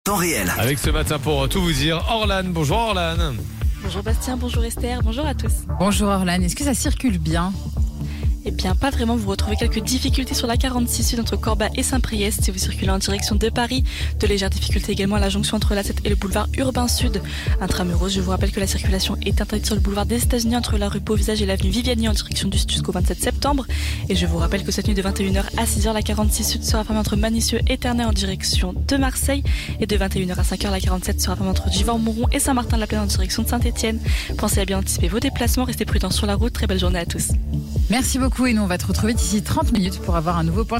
temps réel. Avec ce matin pour tout vous dire, Orlan. Bonjour Orlan. Bonjour Bastien, bonjour Esther, bonjour à tous. Bonjour Orlan, est-ce que ça circule bien ? Eh bien, pas vraiment. Vous retrouvez quelques difficultés sur la 46 Sud entre Corba et Saint-Priest si vous circulez en direction de Paris. De légères difficultés également à la jonction entre la 7 et le boulevard Urbain Sud. Intramuros, je vous rappelle que la circulation est interdite sur le boulevard des États-Unis entre la rue Beauvisage et l'avenue Viviani en direction du Sud jusqu'au 27 septembre. Et je vous rappelle que cette nuit de 21h à 6h, la 46 Sud sera fermée entre Manicieux et Ternay en direction de Marseille. Et de 21h à 5h, la 47 sera fermée entre Givors-Mouron et Saint-Martin-de-la-Plaine en direction de Saint-Etienne. Pensez à bien anticiper vos déplacements, restez prudents sur la route. Très belle journée à tous. Merci beaucoup et nous on va te retrouver d'ici 30 minutes pour avoir un nouveau point.